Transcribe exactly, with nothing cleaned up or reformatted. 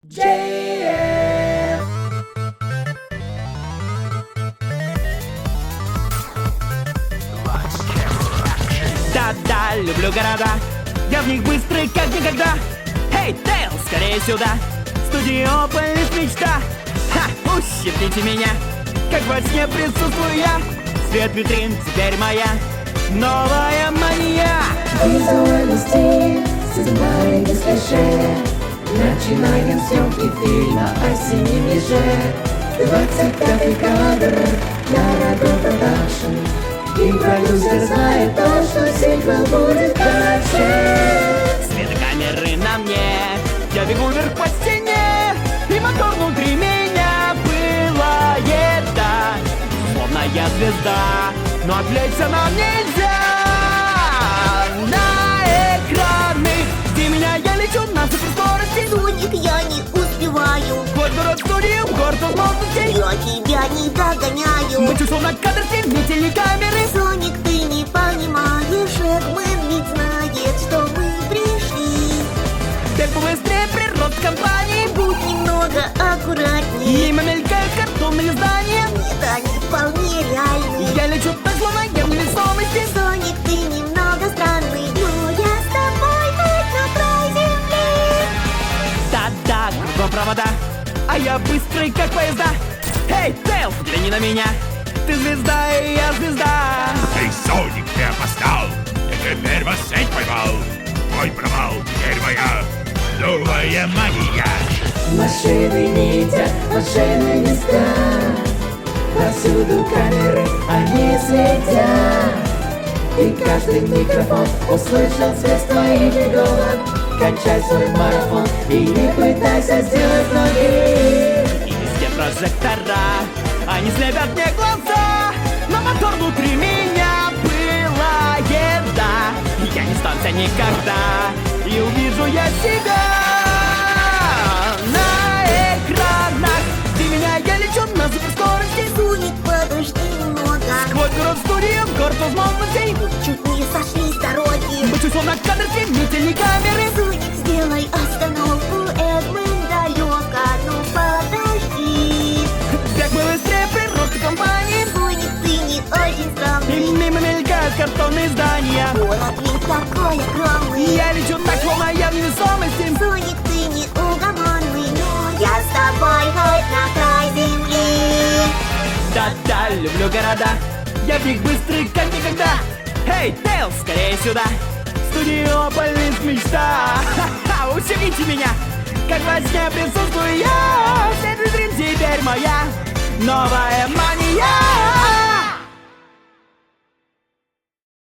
джей эф. Да-да, люблю города, я в них быстрый как никогда. Эй, Тейл, скорее сюда, студио Полис мечта. Ха, ущипните меня, как во сне присутствую я. Свет витрин теперь моя новая мания. Визуальный стиль, сценарий не спеши. Начинаем съемки фильма о синем еже. Двадцать пятый кадр, Нарагон продакшн. И продюсер знает то, что сиквел будет дальше. Свет камеры на мне, я бегу вверх по стене, и мотор внутри меня пылает, да. Словно я звезда, но отвлечься нам нельзя. На экраны, где меня я лечу на суперскорости. Соник, я не успеваю. Вот город студии, город возможностей. Я тебя не догоняю. Мы чувствуем на кадр телекамеры. Соник, ты не понимаешь, Эдмэн ведь знает, что мы пришли. Бег побыстрее, прирост компании. Будь немного аккуратнее. Мимо мелькают картонные здания. Нет, они вполне реальные. Я лечу так, словно я в невесомости. Соник, ты немного странный, но я с тобой хоть на край земли. Да-да, кругом провода, а я быстрый, как поезда. Эй, Тейл, взгляни на меня. Ты звезда, и я звезда. Эй, Соник, ты опоздал! Я теперь вас сеть поймал! Мой провал, теперь моя новая мания! Машины не едят, машины не спят. Повсюду камеры, они следят. И каждый микрофон услышал свист твоих иголок. Кончай свой марафон и не пытайся сделать ноги. И везде прожектора, они слепят мне глаза. Но мотор внутри меня пылает, да. Я не сдамся никогда, и увижу я себя на экранах, где меня я лечу на суперскорости. Соник, подожди немного. Сквозь город студии, город возможностей. Чуть не сошли с дороги. Мы чувствуем на кадр телекамеры. Соник, сделай остановку, Эдмэн далеко, ну подожди. Бег мы быстрее, прирост компании. Соник, ты не очень И странный. мимо мелькают картонные здания. Город ведь такой огромный. Я лечу так, словно я в невесомости. Соник, ты не угомонный, но я с тобой хоть на край земли. Да-да, люблю города, я в них быстрый, как никогда. Эй, Тейл, скорее сюда, студио Полис мечта. Ха-ха, ущипните меня, как во сне присутствую я. Свет витрин теперь моя новая мания.